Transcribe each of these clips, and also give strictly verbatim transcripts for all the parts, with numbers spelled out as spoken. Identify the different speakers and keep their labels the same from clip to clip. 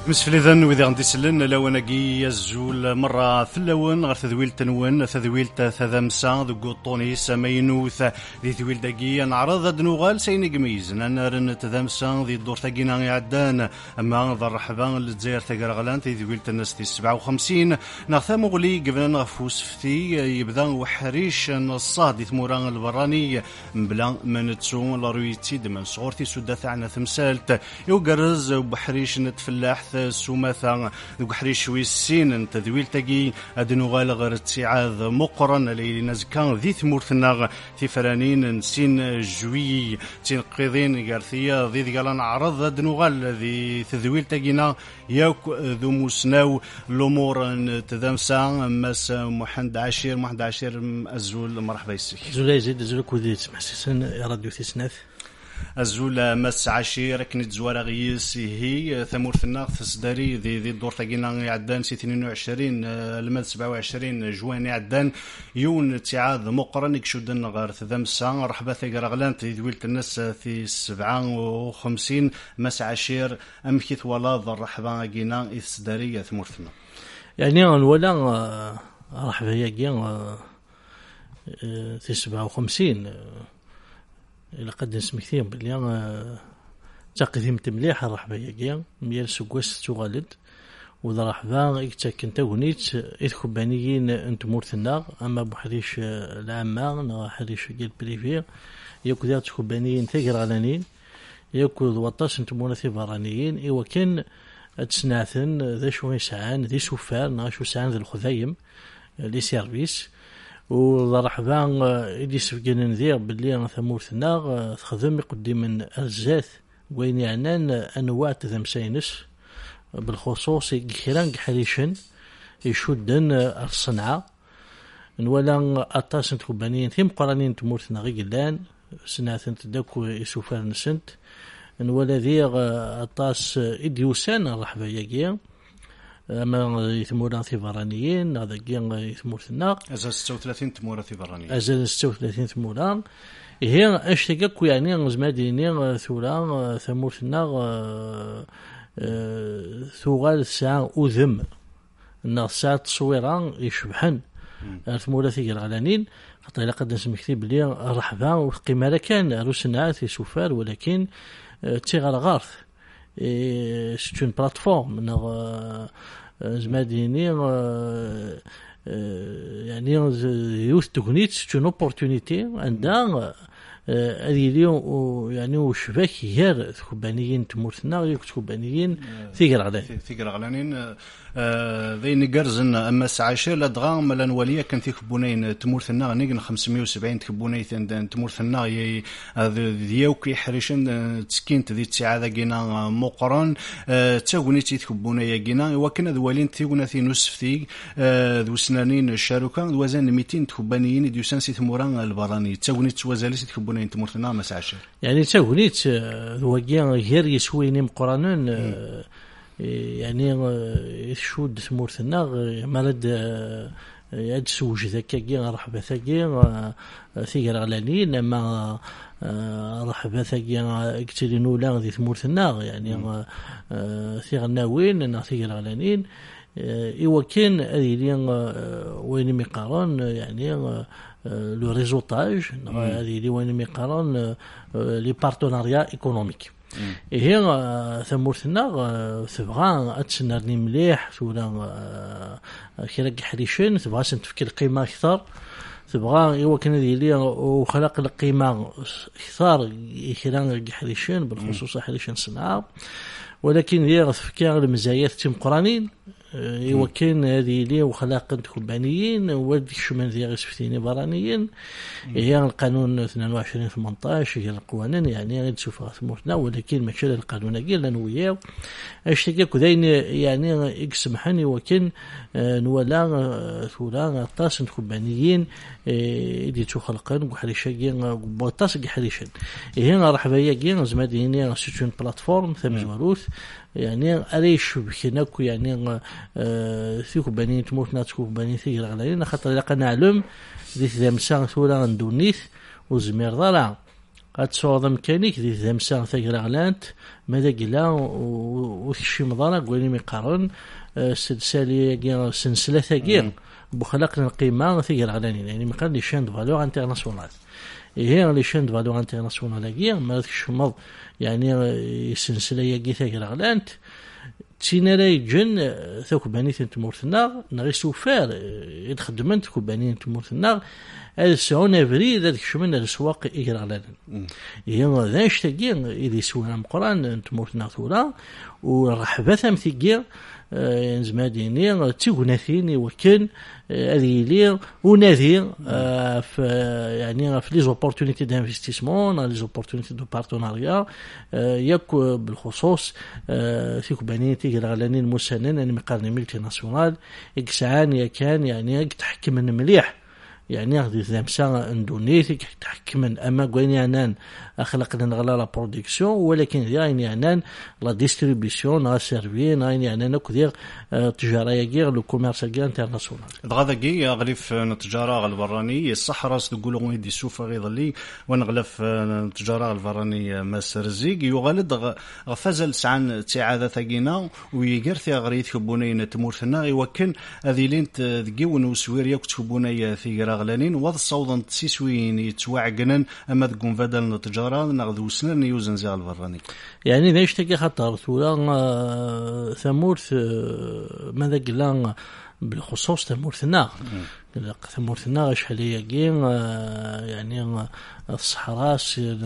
Speaker 1: مسفلذن وإذا غندي سلن لو نجي يزول مرة ثلون غير تذويل تنون تذويل تذمسا ذو طونيس مينوث ذي ذويل دقي نعرض دنوغال سين قميز نرن تذمسا ذي الدور تاقينا يعدان أما ذا الرحبان لتزير تقرغلان ذي ذويل تنستي سبعة وخمسين نغثا مغلي قبلنا غفوس فتي يبدا وحريش نصاد ثموران البراني بلا من تسون لارويتي من صغورتي سودة عنا ثمسالت يوقرز بحريش نتفلاح سومثا ذو حريش ويسين تذويل تاقي أدنو غالغ ارتعاذ مقرن ليلي نزكان ذي ثمورتنا في فرانين نسين جوي تنقيضين قارثية ذي ذقالان عرض أدنو غال ذي تذويل تاقينا يوك ذو مسناو الأمور تذمسا مس محمد عشير محمد عشير أزول مرحبا يسيك
Speaker 2: زول يزيد زول كوديت محسسن يا راديو تسناث
Speaker 1: أزول مس عشير كنت زوار غيس هي ثمورثنا تسداري ذي ذي الدور تاقينا يعدان سي اثنين وعشرين المد سبعة وعشرين جوان يعدان يون تعاذ مقرن يكشودن غير ثمسا رحبا ثقرغلان ذويلت الناس في سبعة وخمسين مس عشير أمكث ولا ذا الرحبا قينا تسداري ثمورثنا
Speaker 2: يعني ولا رحبا يقيا في سبعة وخمسين إلى قد نسمكتين باللي تقديم تمليح الرحبة يقيا ميال سقوس تغالد وذا رحبا يكتاكن تاغنيت إذكبانيين انت مورثنا أما بحريش العامة نا حريش قيل بريفير يكو ذات كبانيين ثقر علانين يكو ذوطاس انت مورثي فرانيين إيوا كان تسناثن ذا شو يسعان ذي سوفار نا شو سعان ذا الخذايم لي سيرفيس ورحبان إدي سفقنا نذير باللي ثمورثنا تخدم يقدم من الزاث وين يعنان أنواع تذمسينس بالخصوص كيران حريشن يشدن الصنعة ولا أطاس تكبانين ثم قرانين تمورثنا غيقلان سنة تدكو يسوفار نسنت ولا ذير أطاس إديوسان الرحبة يقيا أما يثموران ثيفرانيين هذا كين يثمورثنا
Speaker 1: أزال ستة وثلاثين تمورة ثيفرانيين
Speaker 2: أزال ستة وثلاثين ثموران هي أشتكك يعني زمادينين ثوران ثمورثنا ثوغال ساعة أذم إن ساعة تصويران يشبحن ثمورة ثيفرانيين حتى إلى قد نسمي كتيب لي رحبا وقيمة كان روسنا في سوفار ولكن تيغال غارث c'est une plateforme زماديني يعني يوث تغنيت c'est une opportunité عندها هذه اليوم يعني وشباك هير ثكبانيين تمورثنا غير ثكبانيين ثيقر علانين
Speaker 1: ثيقر علانين ذي نقرزن أما سعاشر لدغا ملان وليا كان ثيكبونين تمورثنا نيقن خمسمية وسبعين تكبونين تمورثنا ذيوكي حريشن تسكينت ذي تسعادة قينا مقرن تاغوني تيكبوني قينا وكنا ذوالين ثيقنا ثي نسف ثي ذو سنانين الشاروكا ذوازان ميتين تكبانيين ديوسان سي ثموران البراني تاغوني تسوازالي تكبونين تمورثنا ما سعاشر
Speaker 2: يعني تاغوني ذوالين غير يسويني مقرنون يعني يشود ثمورثنا مرد يد سوج ذاكي رحبة ثاقي ثيقر غلانين أما رحبة ثاقي اكتلينو لا ذي ثمورثنا يعني ثيقر ناوين ثيقر غلانين إيوا كان هذه وين ميقارن يعني لو ريزولتاج هذه وين ميقارن لي بارتناريا ايكونوميك هي ثمورثنا تبغى أتسنرني مليح ولا كيراك حريشين تبغى تفكر قيمة أكثر تبغى إيوا كان ديالي وخلق القيمة أكثر كيراك حريشين بالخصوص حريشين صناعة ولكن هي تفكر المزايات تيم قرانين إيوا كان هذه لي وخلاق تكبانيين وديك شمال ذي غسفتيني برانيين هي القانون اثنين وعشرين ثمانطاش هي القوانين يعني تشوفها ثمورتنا ولكن ماشي القانون كاين لأن وياه اشتكاك ذين يعني يسمحني وكن نولا ثورا طاس تكبانيين اللي تخلقن وحريشين بوطاس حريشين هي رحبا يا زماديني سيتون بلاتفورم ثم زواروث يعني أريش بخناكو يعني ثيكو بنين تموتنا تكو بنين ثيك الغلالين خاطر لقى نعلم ذي ذا مسان ثورا ندونيث وزمير ضرع غتصوض مكانيك دي ذمسا ثقراغلانت ماذا قلا وثشي مضانا قولي ميقارن سلسلة سلسلة ثقير بخلق القيمة ثقراغلانين يعني مقال لي شان فالور انترناسيونال هي لي شان فالور انترناسيونال كي ما تشمض يعني سلسلة يقي ثقراغلانت تينا لا يجن ثوكباني تمورثنا نغي سوفار يتخدمن ثوكباني تمورثنا السعون افري ذاك شمن السواق يغرغلان هي ذا شتاكي اذا سونا مقران تمورثنا ثورا ورحبه ثمثيكي زماديني تيغناثيني وكن هذه لي ونادي في يعني في لي زوبورتونيتي دانفستيسمون لي زوبورتونيتي دو بارتناريا ياك بالخصوص فيك بانيتي غلانين مسنن ان مقارنه ملتي ناسيونال اكسعان يا كان يعني تحكم مليح يعني غادي ذامسا اندونيسي تحكم اما كوين عنان اخلاق نغلا لا برودكسيون ولكن يعني عنان لا ديستريبيسيون لا سيرفي يعني عنان كدير التجاره كير لو كوميرس كير انترناسيونال
Speaker 1: دغا كي غليف التجاره البراني الصح راس تقولوا دي سوفا غيضلي ونغلف التجاره البراني مسرزيق يغلد غفازل سعان تعاده ثقينا ويغير غريت كبونين تمورثنا يوكن هذه لين تدقيون وسويريا كتبوني في غلانين وض الصوض تسيسوين يتواعقنن اما تكون بدل التجاره ناخذ سنن يوزن زي البراني
Speaker 2: يعني ذا يشتكي خطر ولا ثمورث ماذا قلنا بالخصوص ثمورثنا ثمورثنا شحال هي يعني الصحراء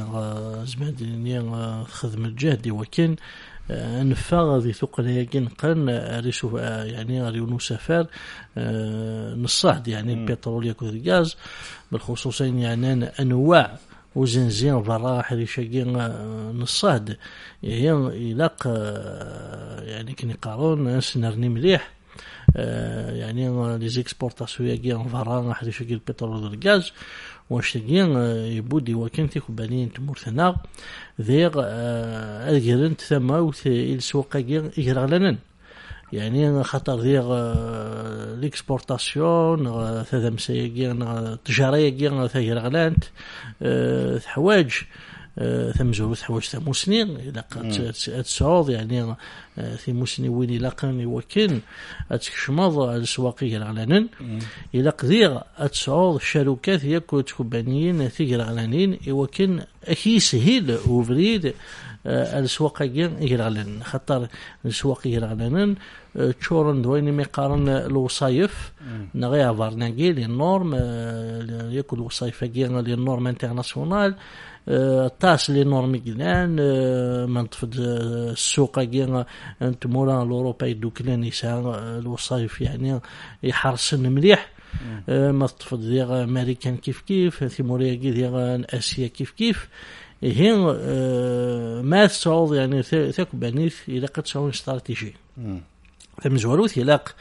Speaker 2: زمادين خدم الجهد وكن نفاغ ذي ثقل يقين قرن ريسو يعني ريونو سفر نصاد يعني البترول ياكل الغاز بالخصوصين يعني انواع وزنزين فراح ريشاقين نصاد هي يلاق يعني كني قارون سنرني مليح يعني لي زيكسبورطاسيون ياكين فراح ريشاقين البترول والغاز واشتاقين يبودي وكنتي كوبانين تمورثنا ذيغ الجرنت ثم وث السوق يغرغلنن يعني خطر ذيغ ليكسبورطاسيون ثذا مسايقين تجارية ثيغرغلانت حواج ثمزور حواج ثموسنين إذا قد تسعوض يعني في مسني وين يلاقن وكن أتكشمض السواق يغرغلنن إلا قدير أتسعوض الشركات ياكو تكوبانيين ثيغرغلانين وكن أكي سهيل وفريد السواق يغرغلنن خطر السواق يغرغلنن تشورن دويني ميقارن الوصايف نغي عبرناكي لي نورم ياكو الوصايف لي نورم انترناسيونال تاس لي نورمي كلان منطفد السوق كي انتمورا الاوروبي دوكلان يسا الوصايف يعني يحرصن مليح ما تطفد ديال امريكان كيف كيف ثيموريا كي ديال اسيا كيف كيف هي ما تصعود يعني ثاك بانيث الى قد تصعود استراتيجي فمزوروث يلاق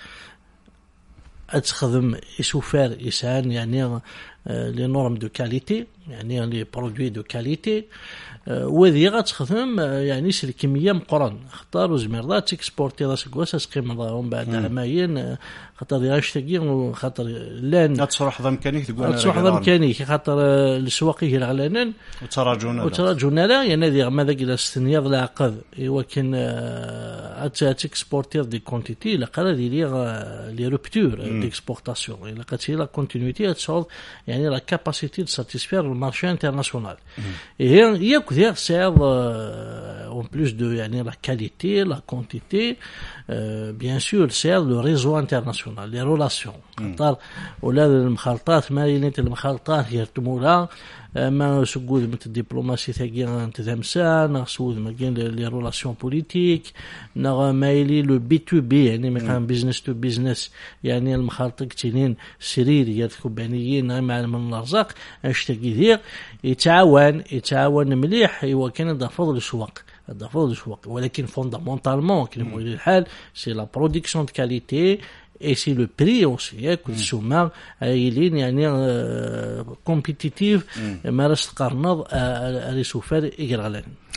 Speaker 2: اتخدم يسوفر يسان يعني لي نورم دو كاليتي يعني لي برودوي دو كاليتي وذي غتخدم يعني سي الكميه مقرن اختار زميرات تيكسبورتي راسك واش قيمه بعد عامين خاطر غاشتاكي خاطر لان
Speaker 1: تصرح ذا مكانيك تقول
Speaker 2: تصرح ذا مكانيك خاطر السواق يغلانن
Speaker 1: وتراجعنا
Speaker 2: وتراجعنا لا يعني هذه ماذا قال استنياض العقد ولكن اتى تيكسبورتي دي كونتيتي لا قال لي لي روبتور ديكسبورتاسيون الا قالت لا كونتينيتي تصعد يعني لا كاباسيتي دو ساتيسفير المارشي انترناسيونال هي ياك دير سير اون بلوس دو يعني لا كاليتي لا كونتيتي بيان سور سير لو ريزو انترناسيونال لي رولاسيون خاطر ولا المخالطات ما ينيت المخالطات هي تمولا ما سقود مت الدبلوماسي ثاقي نتذمسا نسود ما كاين لي رولاسيون بوليتيك نا مايلي لو بي تو بي يعني ما كان بيزنس تو بيزنس يعني المخالطه كتينين سريري كوبانيين مع من الرزاق اشتكي دير يتعاون يتعاون مليح ايوا كان ضفض السواق ضفض السواق ولكن فوندامونتالمون كلمه الحال سي لا برودكسيون دو كاليتي et c'est le prix aussi ياك السومه ايلين يعني كومبيتيتيف ما راش تقارنض ريسوفر يغرغلان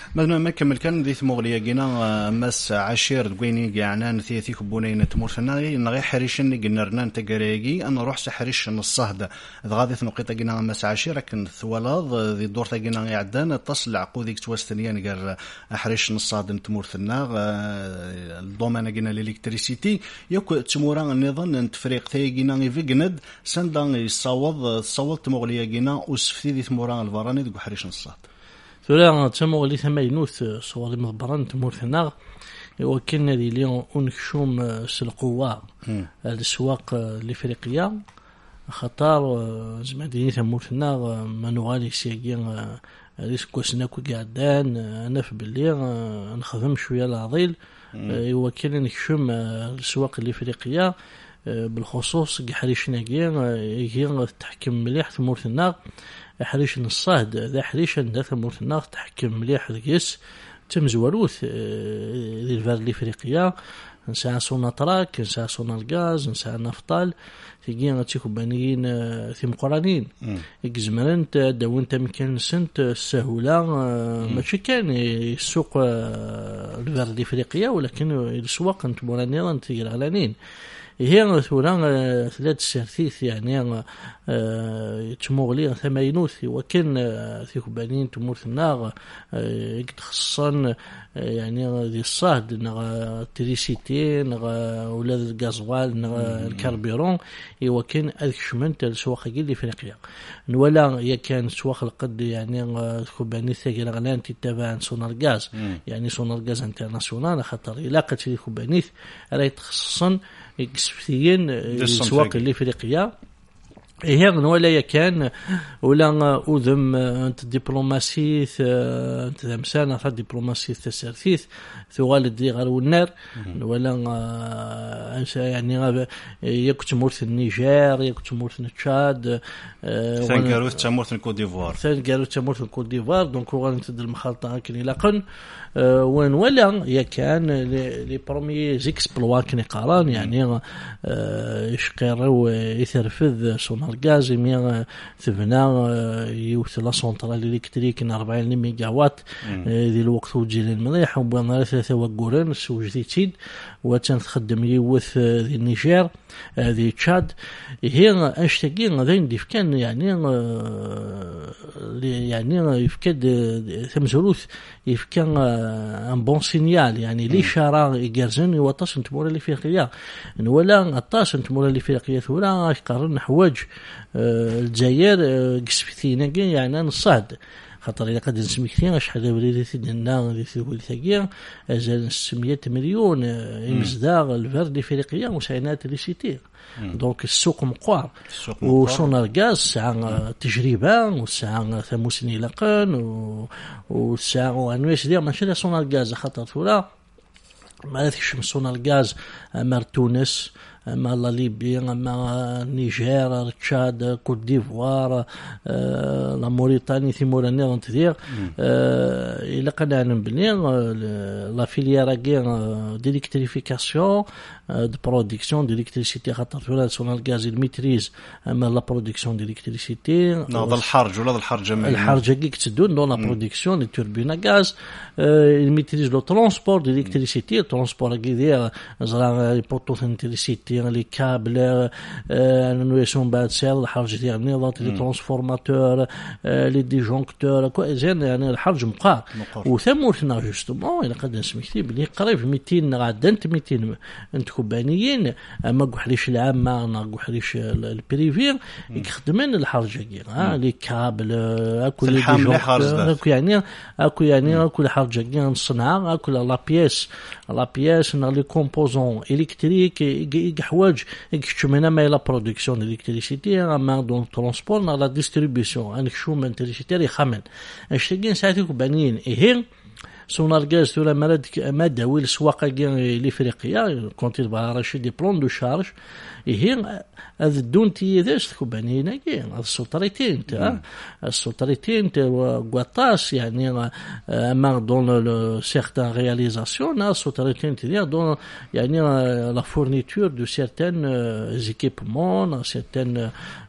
Speaker 1: مثلا ما كمل كان ذي ثموغليا جينا مس عشير دويني قاعنا نثيثي كبونين تمورثنا نغي حريشن قنرنا نتقريقي أنا روح سحريش الصهدة غادي ثنقيت جينا مس عشير لكن ثولاض ذي الدور تجينا يعدان اتصل عقودك توستنيا نقر حريش الصهدة تمورثنا الضمان جينا الإلكتريسيتي يك تمورا النظام نتفريق ثي جينا يفقند سندان يصوض صوت تموغليا جينا وسفتي ذي ثمورا الفراني ذو حريش الصهد
Speaker 2: ثلا تسمو اللي ثما ينوث صوالي مضبران تمورثنا وكان ذي اليوم أنكشوم سلقوا الأسواق الإفريقية خطار زماديني تمورثنا منوغالي سياقين ريسكو سناكو قاعدان أنا في بالليل نخدم شوية العضيل وكان نكشوم الأسواق الإفريقية بالخصوص حريشنا كي تحكم مليح تمورثنا حريش الصهد ذا حريش ذا ثمورثنا تحكم مليح ذكيس تمزوروث ذي الفار الإفريقية نساع سوناطراك نساع سونالغاز نساع نفطال تيجينا تيكوبانيين في مقرانين يجزمرنت داونت مكان سنت السهولة ماشي كان السوق الفار الإفريقية ولكن السواق انت مورانيا تيغلانين هي ثوران ثلاث سرثيث يعني تموغلي ثمانينوث وكان ثيكوبانين تمورثنا يتخصصن يعني ذي الصهد نغا تريسيتي نغا ولاد الغازوال نغا الكربيرون وكان اكشمنت السواق اللي افريقيا ولا يا كان سواق القد يعني ثيكوباني ثقيل غلان تتبع سونار غاز يعني سونار غاز انترناسيونال خاطر علاقه ثيكوباني راه يتخصصن كسفتيين السواق الافريقيه هي ولا كان ولا أذم أنت دبلوماسية أنت ذمسان أنت دبلوماسية تسرثيث ثوالد دي غير والنار ولا يعني يكتب مورث النيجر يكتب مورث التشاد
Speaker 1: ثانكاروث تمورث الكوت ديفوار
Speaker 2: ثانكاروث تمورث الكوت ديفوار دونك هو أنت المخالطة كن يلاقن وين ولا يا كان لي بروميي زيكسبلوا كن قارن يعني يشقروا يثرفذ سونار غاز مية ثبنا يوصل لسنترال إلكتريك أربعين ميجا وات ذي الوقت وجيل المليح وبنا ثلاثة وقورن سوجديتين وتنخدم يوث ذي النيجر ذي تشاد هي أشتاقين ذين ديف كان يعني يعني يفكد ثمزروث يفكان ان بون سينيال يعني لي شارع يجرزن يوطس نتمور الافريقيه ولا اطاس نتمور الافريقيه ثورا قرن حواج الجزائر قسفتينا يعني نصاد خاطر إذا قد نسمي كثير شحال بريدتي دنا ذي ثقول ثقيل أزال ستمية مليون إمزداغ الفرد الإفريقية وسعينات ليسيتير دونك السوق مقوار وصنع الغاز ساعة تجربة وساعة ثموسني لقن وساعة وانويش ديال ماشي صنع الغاز خاطر ثورا ما نثكش من صنع الغاز أمر تونس أما لا ليبيا أما نيجير تشاد كوت ديفوار لا موريتاني ثيمورانيا غنتدير إلا قد نبني لا فيليير كاع ديليكتريفيكاسيون دو برودكسيون ديليكتريسيتي خاطر فلا سون الغاز الميتريز أما لا برودكسيون ديليكتريسيتي
Speaker 1: هذا الحرج ولا الحرج
Speaker 2: الحرج كيك تدون دون لا برودكسيون دي توربينا غاز الميتريز لو ترونسبور ديليكتريسيتي ترونسبور كيدير زرا لي بوطو ديليكتريسيتي لي كابل نويسون بعد سير الحرج ديال النظام لي ترانسفورماتور لي ديجونكتور كويزين يعني الحرج مقار وثمورتنا جوستومون الى قد نسمي كتير بلي قريب مئتين غادنت مئتين انتكوبانيين اما كحريش العامه انا كحريش البريفير يخدمن الحرج كاع ها لي كابل اكو لي ديجونكتور يعني اكو يعني اكو الحرج كاع نصنعها اكو لا بياس لا بياس لي كومبوزون الكتريك حواج يكتشمنا ما لا برودكسيون الكتريسيتي اما دون ترونسبور لا ديستريبيسيون انك شو من الكتريسيتي خامن اشتاقين ساعتك بانين ايه سونار غاز ولا مراد ماده ويل سواقا لافريقيا كونتي بها راشي دي بلون دو شارج هي هذا الدون تي ذاش تكوباني هنا كاين السوطريتين تاع السوطريتين تاع غواتاس يعني اما دون لو سيغتان رياليزاسيون السوطريتين تاع دون يعني لا فورنيتور دو سيرتان زيكيبمون سيرتان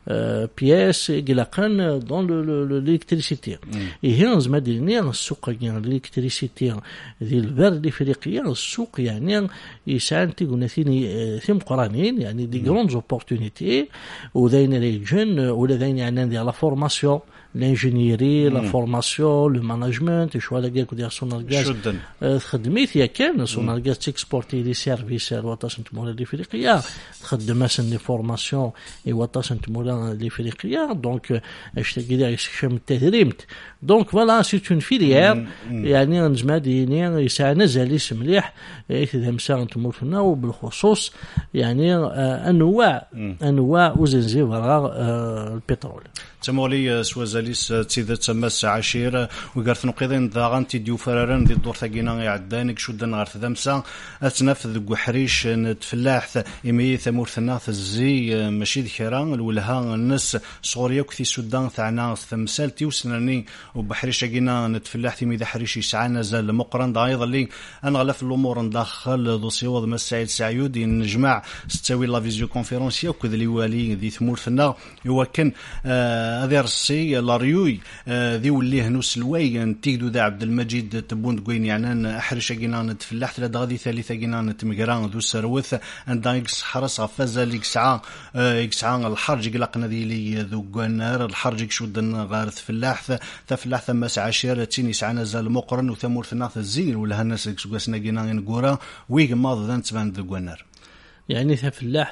Speaker 2: بياس قلقان دون الالكتريسيتي هي زعما ديرني السوق كاين الالكتريسيتي ديال البلاد الافريقيه السوق يعني يسعى تيقولنا ثاني ثم قرانين يعني دي غروند اوبورتونيتي وداين لي جون ولا داين يعني ديال لا فورماسيون l'ingénierie, la formation, le management, شو هذا قال كودي سونارغاز خدميت يا كان سونارغاز تيكسبورتي لي سيرفيس الوطاس نتمولا الافريقيه خدم مثلا لي فورماسيون اي وطاس نتمولا الافريقيه دونك اش تقدر يشم التدريمت دونك فوالا سي اون فيليير يعني نجمع ديني يسعى نزل اسم مليح يتدمسا نتمولنا وبالخصوص يعني انواع انواع وزنزيفر البترول
Speaker 1: تمولي سوازاليس تيدا تماس عشير وقارث نقيضين ذا غانتي ديو فراران دي الدور ثاقينا يعدانك شودن غارث ذمسا اتنافذ قحريش نتفلاح إمي ثمورثنا الزي ماشي ذكران الولها الناس صوريا كثي سودان ثعنا ثمسال تيوسناني وبحريش قينا نتفلاح ثمي ذا حريش يسعى نزال مقرن دا ايضا لي انغلف الامور ندخل دوسيوض ما سعيد سعيود نجمع ستاوي لا فيزيو كونفيرونسيا وكذا لي والي ذي ثمورثنا هو كان هذا رسي لاريوي ذي وليه نوس الوي تيدو ذا عبد المجيد تبون تقوين يعني احرش قينا نتفلاح ثلاث غادي ثالثه قينا نتمقران ذو سروث عندنا يكس حرس غفازا يكسعى يكسعى الحرج قلقنا ذي لي ذو قنار الحرج يشودن غارث فلاح ثفلاح ثماس عشيرة تيني سعنا زال مقرن وثمور ثناث الزين ولا هالناس يكسوسنا قينا نقورا ويق ماض ذا نتبان ذو قنار
Speaker 2: يعني ثفلاح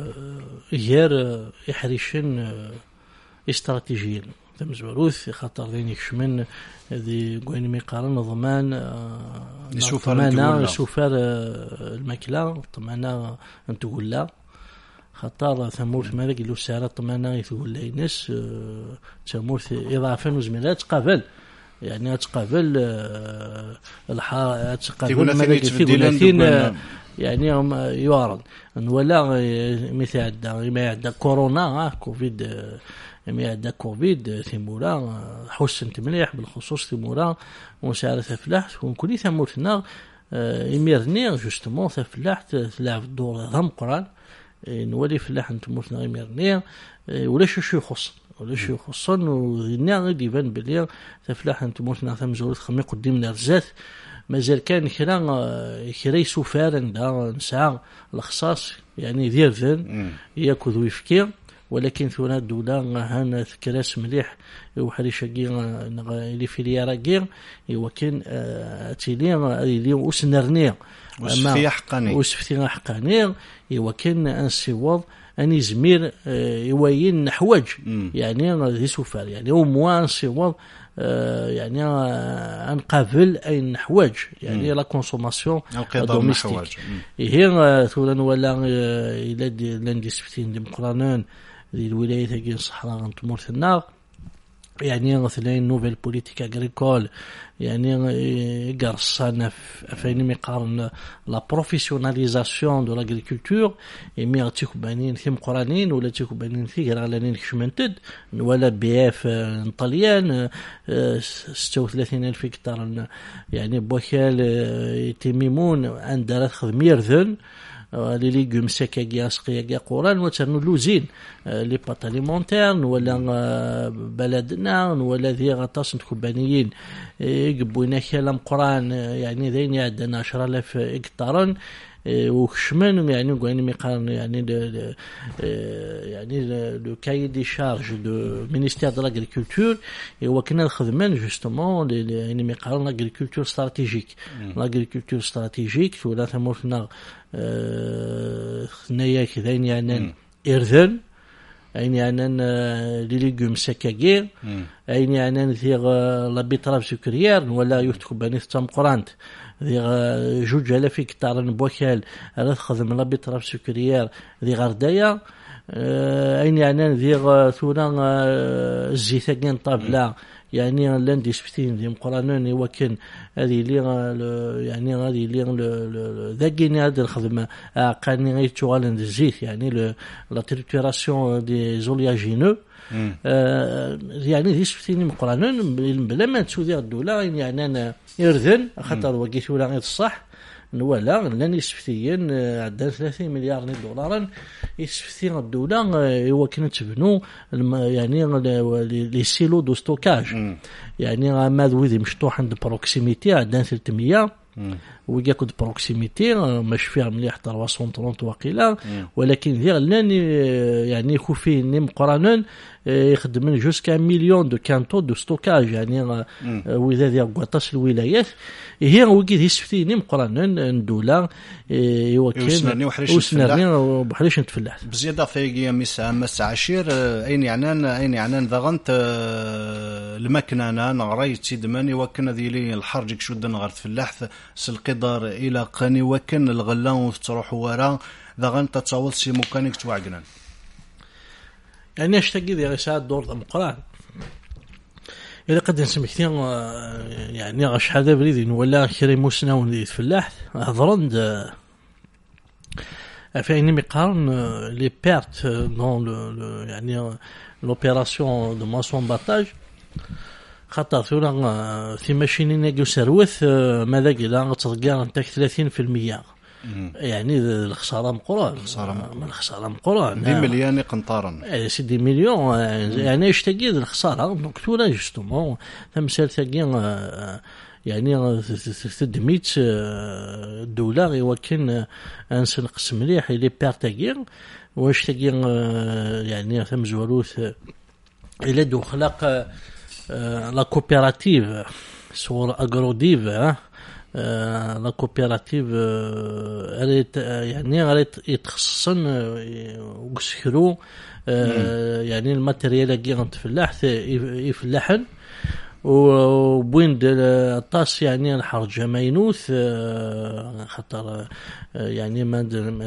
Speaker 2: غير يحرشن استراتيجيين تمزوروث خاطر ذين يكشمن ذي قوين ميقارن ضمان ضمان سوفر الماكلة طمانا نتقول لا خاطر ثمورث مالك لو سارة طمانا يتقول لا ينس ثمورث إضافة وزميلات قابل يعني تقابل الحا تقابل مالك في ثلاثين يعني هم يوارد ولا مثل ما يعدى كورونا كوفيد ما يعدى كوفيد ثمورا حسنت مليح بالخصوص ثمورا وسعر ثفلاح ونكوني ثمورتنا يميرني جوستمون ثفلاح تلعب الدور ضم قران نولي فلاح نتموتنا يميرني ولا شو يخص ولا شو يخصن ودينا غادي يبان بلي ثفلاح نتموتنا ثمزورت خمي قدامنا رزات مازال كان كرا كرا يسوفار ندا نسعى الخصاص يعني ديال ذن ياكل ويفكير ولكن ثونا الدولة هانا كراس مليح وحريشة كير اللي في ليارا كير وكان تيلي اللي وسنرني
Speaker 1: وسفتي حقاني
Speaker 2: وسفتي حقاني وكان انسيوض اني زمير يوين حواج يعني ذي سوفار يعني هو موان سيوض يعني انقابل اي حواج يعني لا كونسوماسيون دوميستيك هي ثونا ولا الى لاندي سفتين ديمقرانون ذي الولايات كاين الصحراء نتمورث النار يعني مثلا نوفيل بوليتيك اغريكول يعني قرصنا فين ميقارن لا بروفيسيوناليزاسيون دو لاغريكولتور مي غتيكو بانين ثم قرانين ولا تيكو بانين في غرالين كشمنتد ولا بي اف طليان ستة وثلاثين ألف هكتار يعني بوكال تيميمون عندها خدمير ذن لي ليغوم سكا كياسقيا كيا قران وترنو لوزين لي بات اليمونتير ولا بلدنا ولا ذي غطاس نتكوبانيين يقبونا كلام قران يعني ذين عندنا عشرة آلاف هكتار وكشمان يعني قاين ميقارن يعني ل يعني لو كاي دي شارج دو مينيستير دو لاغريكولتور هو كنا الخدمان جوستومون يعني ميقارن لاغريكولتور استراتيجيك لاغريكولتور استراتيجيك ولا ثمورنا خنايا كذاين يعني إرذن أين يعني لي ليغوم سكاكير أين يعني ذي لا بيتراب سكريير ولا يكتب بني ثم قرانت ذي جوج آلاف هكتار بوكال على تخدم لا بيتراب سكريير ذي غردايا أين يعني ندير ثورة الزيت كان طابلة يعني لان دي سبتين دي مقرانون يوكن هذه اللي يعني هذه اللي ذاكيني هذه الخدمة قاني غير توالن الزيت يعني لا تريتوراسيون دي زولياجينو يعني دي سبتين مقرانون بلا ما تسودي الدولة يعني أنا يرذن خاطر وقيت ولا غير الصح ولا لان يسفتيين عندنا ثلاثين مليار دولار يسفتين الدولة هو كانت تبنو يعني لي سيلو دو ستوكاج يعني ما ذوي مشطوح عند بروكسيميتي عندنا ثلاثمية وياكد بروكسيميتي مش فيها مليح ترى ثلاثين واقيلا ولكن ذي لان يعني خوفي نيم قرانون يخدمون جوسكا مليون دو كانتو دو ستوكاج يعني واذا ذي قطاس الولايات هي وكي يسفتي نيم قرانون الدوله
Speaker 1: يوكل
Speaker 2: وسنرني وبحريش نتفلح
Speaker 1: بزياده في مسا مس عشير اين يعنان اين يعنان ضغنت المكنانه نغري تيدماني وكن ذي لي الحرج كشود نغرت في اللحث سلقدر الى قاني وكن الغلان وتروح ورا ضغنت تصاول سي ميكانيك توعقنا
Speaker 2: يعني اشتقي ذي رسالة دور المقران إذا قد نسمكتين يعني غش هذا بريدين ولا كري موسنا ونذيت في اللحث هضرند فإني مقارن لي بيرت دون يعني لوبيراسيون دو ماسون باتاج خاطر ثورا في ماشينين يجو سروث ماذا قيلا ترقى نتاك ثلاثين في المية يعني الخسارة مقران الخسارة مقران
Speaker 1: دي مليون قنطارا
Speaker 2: اي سيدي مليون يعني اشتقي الخسارة دونك تولا جوستومون تمثال ثقين يعني ثدميت الدولار وكان نسنقسم مليح لي بيرتاكين واش تاكين يعني ثم زوالوث الى دو خلق لا كوبيراتيف صور اغروديف لا كوبيراتيف يعني يتخصصن ويسكروا يعني الماتريال اللي غنتفلاح يفلحن وبوين الطاس يعني الحرج ماينوث خاطر يعني ما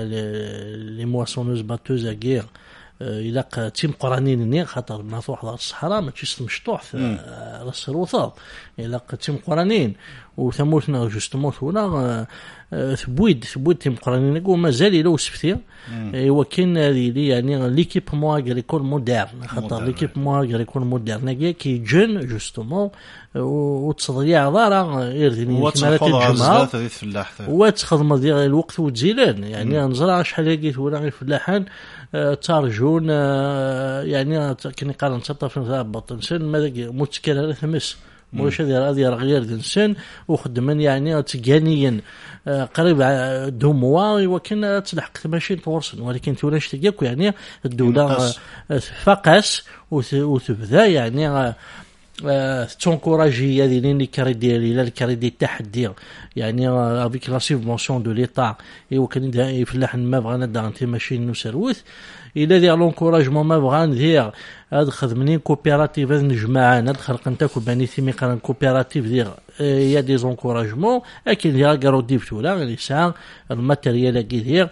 Speaker 2: لي مواسونوز باتوز غير إلا تيم قرانين ني خاطر نافوح على الصحراء ما تشيش مشطوح على السروطات إلا تيم قرانين وثموتنا جوستمون هنا ثبويد ثبويد تيم قرانين نقول مازال لو سفتي وكاين لي يعني ليكيب مو اغريكول مودرن خاطر ليكيب مو اغريكول مودرن كي جون جوستمون وتصديع ضاره يردني
Speaker 1: كمالات الجمعه
Speaker 2: وتخدم ديال الوقت وتزيلان يعني نزرع شحال لقيت ولا غير فلاحان تارجون يعني كني قال نشطف في بطن سن ماذا متكرر ثمس موش هذه هذه غير الانسان وخدمن يعني تجانيا قريب دوموا وكان تلحق ماشي تورسن ولكن تولا نشتيك يعني الدوله فقس وتبدا يعني تونكوراجي هذه لي كاريدي لا الكاريدي التحدي يعني افيك لا سيبونسيون دو ليطا ايوا كان يفلح ما بغانا دانتي ماشي نسروث الى ديال لونكوراجمون ما بغا ندير هاد خدمني كوبيراتيف هاد نجمع انا خلق نتا كوباني تيمي قران كوبيراتيف ديال يا دي زونكوراجمون اكيد ديال غاروديف تولا اللي ساعه الماتيريال كي دير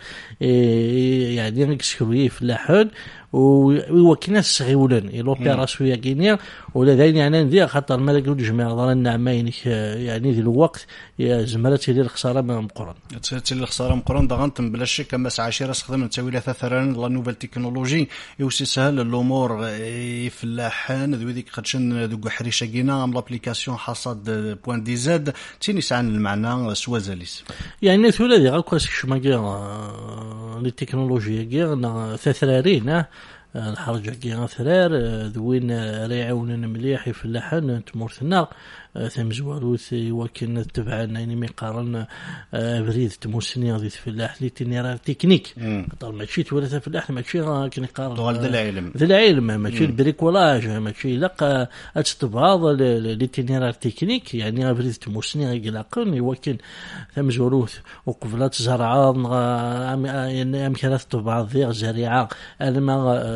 Speaker 2: يعني نكسكروي فلاحون وكنا الصغيولن لوبيراسيون يا كينيا ولا داين يعني ندير خاطر ما نقول جميع ضرنا النعمين يعني ذي الوقت يا زمرتي ديال الخساره من مقرن
Speaker 1: تي الخساره مقرن ضغنت بلا شك كما عشيره استخدم نتاوي لا ثثران لا نوفيل تكنولوجي يوسي سهل الامور فلاحان ذو ديك خدشن ذو حريشه كينا ام لابليكاسيون حصاد بوين دي زد تيني سعن المعنى سوازاليس
Speaker 2: يعني ثولا دي غاكو شماكيا لي تكنولوجيا كيا ثثرارين الحرج كي ثرار ذوين ريعون مليح يفلحن تمورثنا ثمزواروث وكن تبعنا يعني مقارن بريد تموسني غادي تفلاح لي تينيرار تكنيك خاطر ماشي ولا تفلاح ماشي كني قارن
Speaker 1: دوال ذا العلم
Speaker 2: ذا العلم ماشي البريكولاج ماشي لا اتبعض لي تينيرار تكنيك يعني بريد تموسني غيلاقن وكن ثمزواروث وقبلات زرعه يعني امكانات تبعض ذي زريعه انا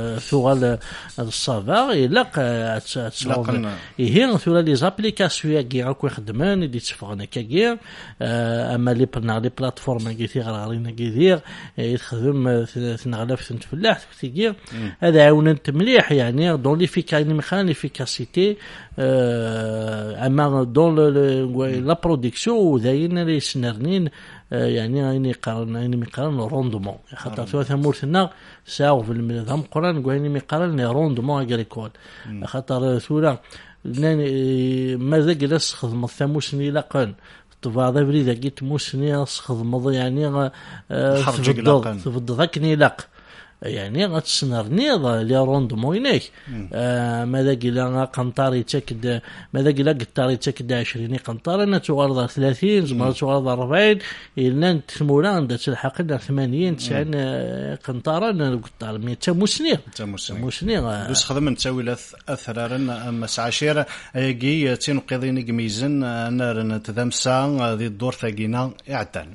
Speaker 2: ثوال الصافا إلا تصاوب إيه ثوال لي زابليكاسيون كي راكو يخدمان اللي تفغنا كاكيا أما لي بنا لي بلاتفورم كثير غارينا كثير يخدم ثنغلاف ثنتفلاح كثير هذا عاونت مليح يعني دون لي فيكاني مخان ليفيكاسيتي أما دون لا برودكسيون وذاين لي سنرنين يعني أيني قارن أيني مقارن روندمون خاطر ثلاثة مورثنا ساو في المذهب القرآن قايني مقارن روندمون أجريكول خاطر ثورة ماذا جلس خدم الثموسني لقن طبعا ذا ذاك تموسني خدم يعني تفضل ذاكني لق يعني غتسنرني لي روندمون هناك آه ماذا قيلا قنطاري تاكد ماذا قيلا قطاري تاكد عشرين قنطار انا تغرض ثلاثين زمرة تغرض أربعين إلا نتمولا عندها تلحق لنا ثمانين تسعين قنطار انا قطار مية تموسني تموسني
Speaker 1: بس خدم نتاوي اثرار مس عشير كي تنقضيني كميزن نار نتذمسا ذي الدور ثاقينا اعتان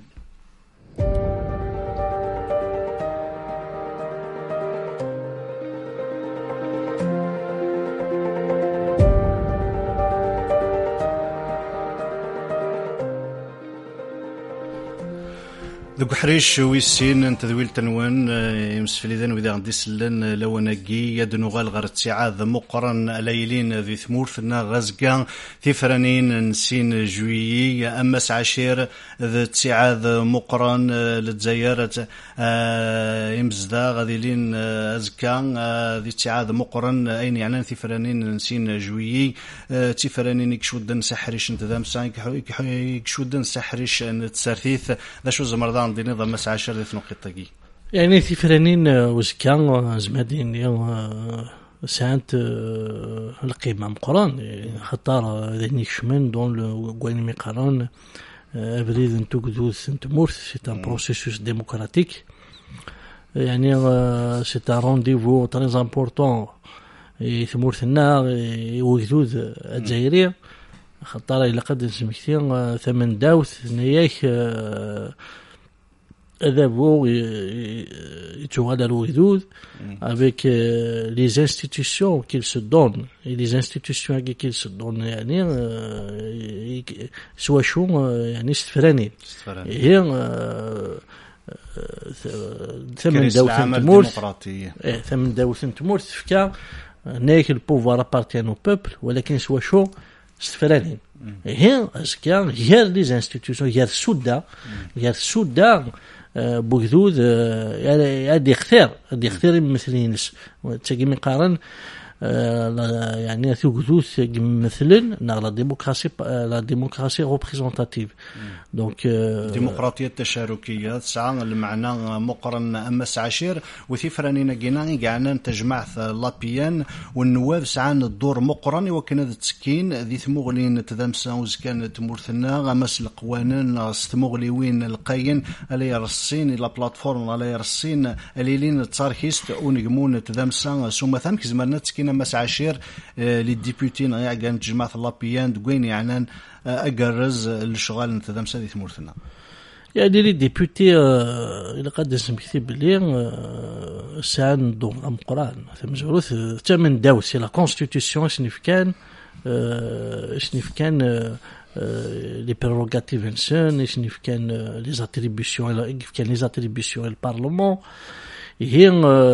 Speaker 1: ذوك حريش ويسين انت ذويل تنوان يمسفلي ذن وذا غندي سلن لوناكي يدنو غال غير اتعاذ مقرن ليلين ذي ثمورثنا غزكا ثفرانين نسين جويي امس عشير ذي اتعاذ مقرن للجزائر يمزدا غادي لين ازكا ذي اتعاذ مقرن اين يعني ثفرانين نسين جويي ثفرانين يكشودن سحريش انت ذا مسا يكشودن سحريش نتسرثيث ذا شو زمردان دي نظام مسا عشر ذي ثنقيطاكي
Speaker 2: يعني ثفرانين وزكا زمادين سانت القيمة مقران خطار ذهني شمن دون لغواني مقران أبريد انتو قدوث انت مورث سيت ان بروسيسوس ديموكراتيك يعني سيت ان رونديفو تريز امبورطون يثمورثنا وقدوث الجزائرية خطار إلى قد نسمكتين ثمن داوث نياك أذابو يتوغل الوجود avec les institutions qu'ils se donnent et les institutions qu'ils se donnent يعني سوا شو يعني استفرانين هي ثمن داوث تمورث ثمن داوث تمورث فكا نايك البوفوار appartient au peuple ولكن سوا شو استفرانين هي أزكا غير لي انستيتيوشن غير السودة غير السودة بوجود هذه اختيار هذه اختيار يمثلينش تجي مقارن يعني ثوغوث مثلا لا ديموكراسي لا ديموكراسي ريبريزونتاتيف دونك
Speaker 1: الديمقراطيه التشاركيه تسعى المعنى مقرن امس عشير وثفرانين كينا كاعنا تجمع لابيان والنواب سعان الدور مقرن وكان التسكين ذي ثمغلين تذمسا وزكان تمورثنا غمس القوانين ستمغليوين القاين الا يرسين لا بلاتفورم الا يرسين ليلين التاركيست ونجمون تذمسا ثم ثم كزمرنا تسكين مس عشير لي ديبوتين غير كان جماعه لابيان دوين يعني اجرز الشغال نتذم سادي ثمورثنا
Speaker 2: يعني لي ديبوتي الى قد نسمكتي بلي سان دون ام قران ثم جروث ثمن داوسي لا كونستيتيسيون شنف كان شنف كان لي بريروغاتيف انسان شنف كان لي زاتريبيسيون كان لي زاتريبيسيون البارلمون هي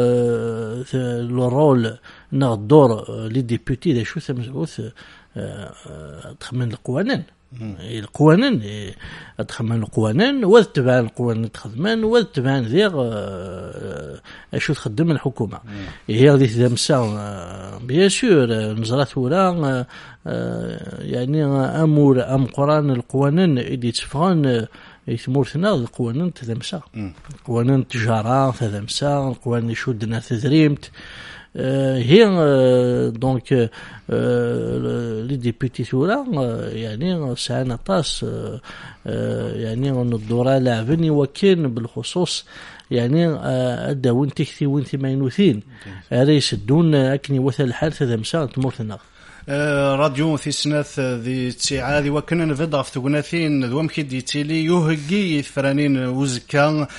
Speaker 2: لو رول نغدور لي ديبوتي دا شو ثم جروث تخمن القوانين القوانين تخمن القوانين وتبع القوانين تخدمان وتبع ذير اشو تخدم الحكومه هي غادي تدمسا بيان سور نزرات ولا يعني امور ام قران القوانين اللي تفغان يثمورثنا القوانين تدمسا القوانين التجاره تدمسا القوانين يشدنا تدريمت هي دونك لي ديبوتي ثورا يعني ساعنا طاس يعني الدورة لاعبني وكان بالخصوص يعني أدى وين تكثي وين ثمانين وثين رئيس الدون أكني وثل الحال ثلاثة مساء تمورثنا
Speaker 1: راديو في سناث ذي تسعة وكنا نفضع في ثقناثين ذوام كي ديتيلي يوهقي فرانين وزكا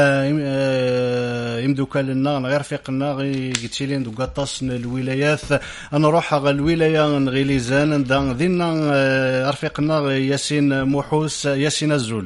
Speaker 1: يمدوكا لنا غير فيقنا غيتيلي ندو قطاس الولايات نروح على الولاية نغيليزان دا ذينا رفيقنا ياسين محوس ياسين الزول.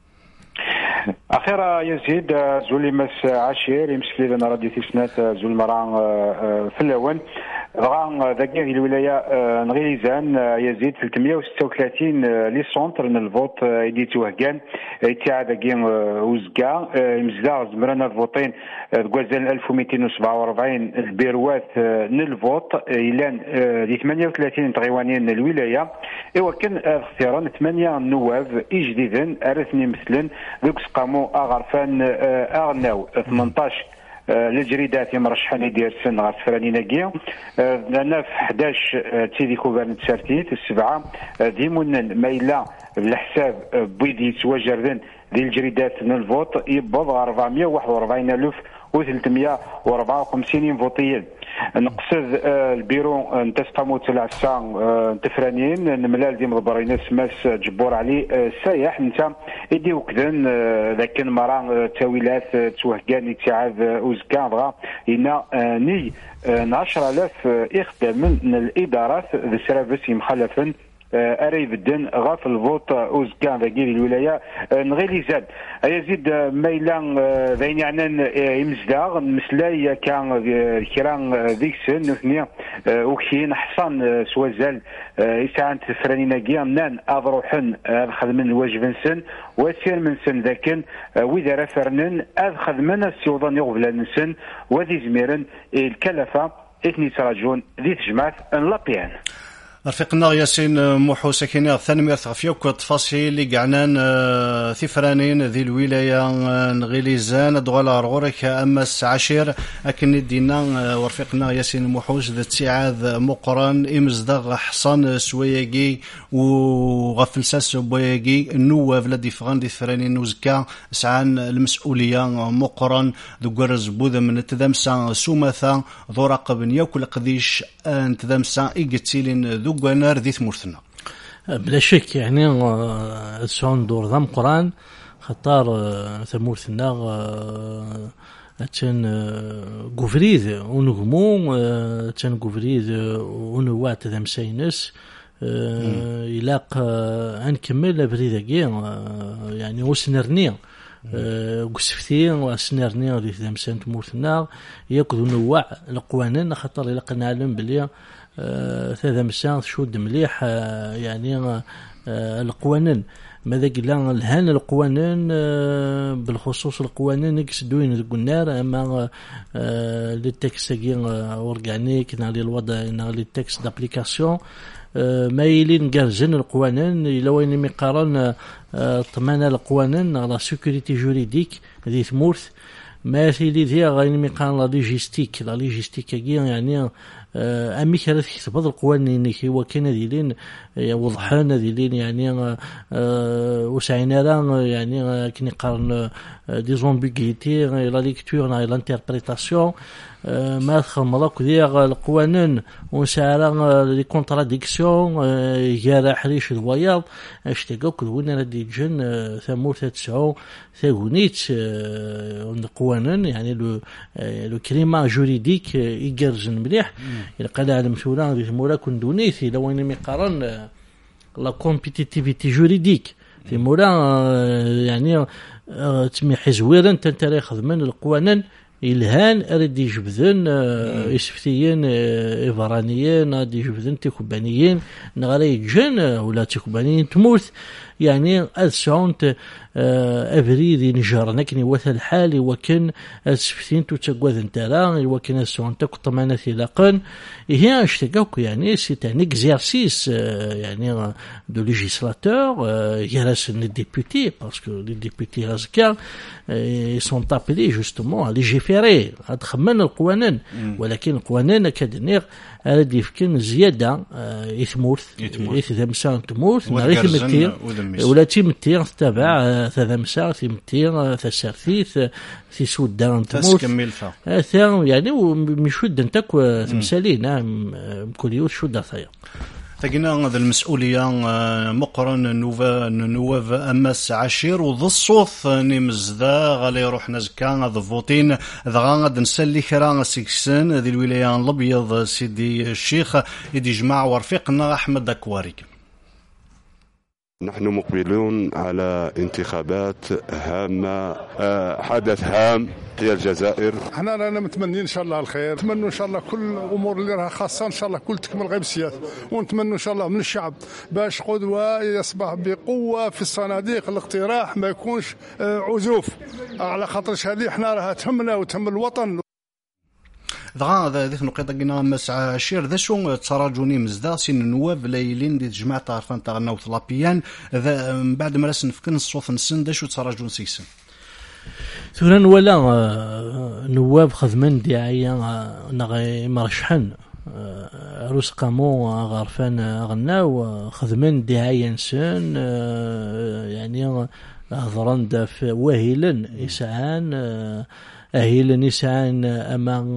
Speaker 3: أخيرا يزيد زول مس عشير يمسك لنا راديو في سناث زول مران في اللون راه ذاك الولايه نغيزان يزيد ثلاثمائة وستة وثلاثين لي سونتر من الفوت ايديت وهكان تاع ذاك وزكا مزدا زمرنا الفوتين غوازان ألف ومئتين وسبعة وأربعين البيروات من الفوت الى لي ثمانية وثلاثين تغيوانين الولايه ايوا كان اختيارا ثمانية نواب جديدا ارثني مثلا ذوك سقامو اغرفان اغناو ثمنطاش الجريدات مرشحين يدير سن غير فرانيناكيا لنا في أحد عشر تيدي كوبان تسارتيت السبعه ديمون مايلا بالحساب بيدي يتواجردن ديال الجريدات من الفوت يبض أربعمائة وواحد وأربعين ألف وثلاثمائة وأربعة وخمسين فوتيين. نقصد البيرو نتسقمو تلعسا تفرانين نملال ديما ضبرينا سماس جبور علي السايح نتا يدي وكذن لكن مرا تاويلات توهكان تعاد وزكا بغا إنا ني عشرة آلاف إخدام من الإدارات ذي سرافس مخالفا أري بدن غاف الفوت أوزكان ذاكير الولاية نغيليزاد يزيد ميلان ذين عنان يمزداغ مسلاي كان كيران ذيك سن نثنيا وكين حصان سوازال يسعان تفرانينا كيان أضروحن أدخل من الواجب سن وسير من سن ذاكن وإذا رفرنن أدخل من السيوضان يغفل نسن وذي زميرن الكلفة إثني سراجون ذي تجمعات انلاقيان.
Speaker 1: رفيقنا ياسين محوس كينيا ثاني ميرث يوك تفاصيل اللي قعنان ثفرانين ذي الولاية نغيليزان دغالا رغورك أمس عشير أكن دينا ورفيقنا ياسين محوس ذا تسعاد مقران إمزدغ حصان سوياقي وغفلساس بوياقي النواب لدي فغان دي ثفرانين وزكا سعان المسؤولية مقران ذو قرز بوذا من التدامسا سومثا ذو راقب يوكل قديش انتدامسا إيقتيلين ذو قنار ذي ثمورثنا
Speaker 2: بلا شك يعني السعون دور ذا مقران خطار ثمورثنا تن قفريد ونغمو تن قفريد ونوات ذا مسينس يلاق انكمل بريداكي يعني وسنرني قسفتين وسنرني ذي ذا مسين ثمورثنا ياكل نوع القوانين خطر يلاق نعلم بلي ثلاثة مسان شود مليح يعني القوانين ماذا قلنا الهان القوانين بالخصوص القوانين يقصدون القنار اما للتكست اورغانيك كنا للوضع للتكست دابليكاسيون ما يلين قرزن القوانين الى وين مقارن طمانه القوانين على سيكوريتي جوريديك ذي ثمورث ما في لي ذي غير مقارن لا لوجيستيك لا لوجيستيك يعني أمي كانت تكتب القوانين كي وكان ذيلين وضحان ذيلين يعني وسعينا لا يعني كني قارن دي زومبيغيتي لا ليكتور لا لانتربريتاسيون ما خمرك ذي القوانين وسعرا لي كونتراديكسيون يا حريش الوياض اشتقوك وين ردي جن ثمور تسعو ثغنيت القوانين يعني لو لو كلمه جوريديك يجرجن مليح يلقى العالم سوران ذي مولا كندونيثي لو اني مقارن لا كومبيتيتيفيتي جوريديك في مولا يعني تسمي حزويرا انت ياخذ من القوانين الهان اريد يجبذن اسفتيين ايفرانيين اريد يجبذن تكوبانيين نغالي جن ولا تكوبانيين تموت يعني الساونت افريدي نجارنا كني وث الحالي وكن اسفتين تتقوذ نترا وكن الساونت كطمانه لاقن هي اشتكاك يعني سي ان اكزercice يعني دو ليجيسلاتور يراس لي ديبوتي باسكو لي ديبوتي راسكا ils sont appelés justement à légiférer بريفيري غاد خمن القوانين ولكن القوانين كدنيغ غادي يفكن زياده يثمورث يثمسا تمورث ناري تمتي ولا تيمتي تابع ثمسا تيمتي ثسرثيث في سودان تمورث ثا يعني مشود انت تمثالي نعم كل يوم شود ثايا
Speaker 1: تقينا هذا المسؤولية مقرن نوفا نوف أمس عشير وذ الصوت نمزدا غالي يروح نزكا هذا فوتين ذا غاد نسلي كرا سيكسن ذي الولاية الأبيض سيدي الشيخ يدي جماعة ورفيقنا أحمد أكواري.
Speaker 4: نحن مقبلون على انتخابات هامة، حدث هام هي الجزائر.
Speaker 5: احنا رانا متمنين ان شاء الله الخير، نتمنوا ان شاء الله كل الامور اللي راها خاصه ان شاء الله كل تكمل غير بالسياسه، ونتمنوا ان شاء الله من الشعب باش قدوه يصبح بقوه في الصناديق الاقتراح، ما يكونش عزوف، على خاطرش هذه احنا راها تهمنا وتهم الوطن.
Speaker 1: ذا ذيك نقطة قلنا مسعى شير ذا شو تراجوني مزدا سين النواب ليلين دي جماعة تعرفان تاع نوث لابيان ذا بعد ما رسن فكن الصوت نسن ذا شو تراجون سيسن
Speaker 2: ثوران ولا نواب خدمن دعاية نغي مرشحن روس قامو غارفان غناو خدمن دعاية نسن يعني هضران دا في واهلا يسعان أهيل نسعان أمام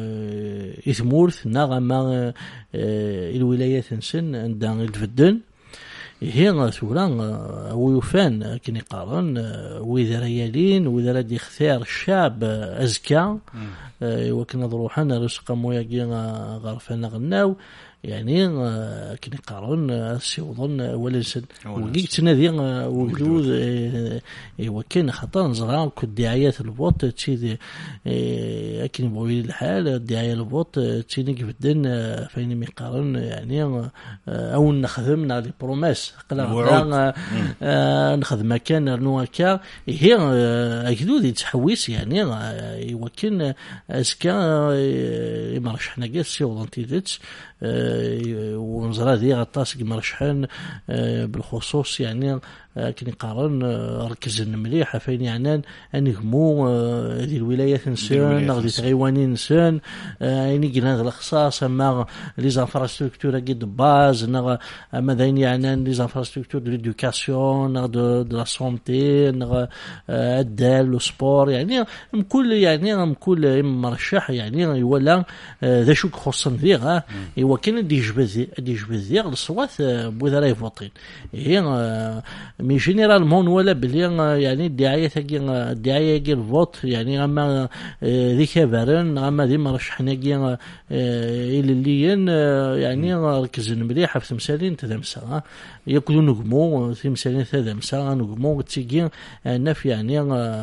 Speaker 2: إثمورث ناغ أمام الولايات نسن عندها الفدن هي ثورا ويفان كني قارن وإذا ريالين وإذا راد يختار الشعب أزكى وكنا ضروحنا رزق موياقين غرفنا غناو يعني كني قارن السيوضن ولنسن وقيت تنادي وجود وكان خطر نزرع كدعايات البوط تشي اكن بغي الحال الدعايه البوط تشي نقفدن فين ميقارن يعني او نخدمنا لي بروميس قلا نخدم مكان نوكا هي اكدودي تحويس يعني يوكن اسكا مرشحنا كاع السيوضن تيدت ونزرع ذي غطاس مرشحان بالخصوص يعني كني قارن ركزن مليح فين يعني انهمو هذه الولايات نسان نغدي تغيوانين نسان يعني قلنا الاخصاص اما لي زانفراستركتور قد باز نغ اما ذين يعني لي زانفراستركتور دو ليدوكاسيون نغ دو لا سونتي نغ الدال لو سبور يعني كل يعني كل مرشح يعني ولا ذا شو خصن ذيغ ايوا كان دي جبد دي جبد ذيغ الصوات بوذا يفوتين هي مي جينيرالمون ولا بلي يعني الدعايه تاعي الدعايه ديال الفوت يعني اما ذي كبارن اما ذي مرشحنا كي الليين يعني ركزن مليح في تمثالين تدمسا ياكلوا نقمو تمثالين تدمسا نقمو تيجي نف يعني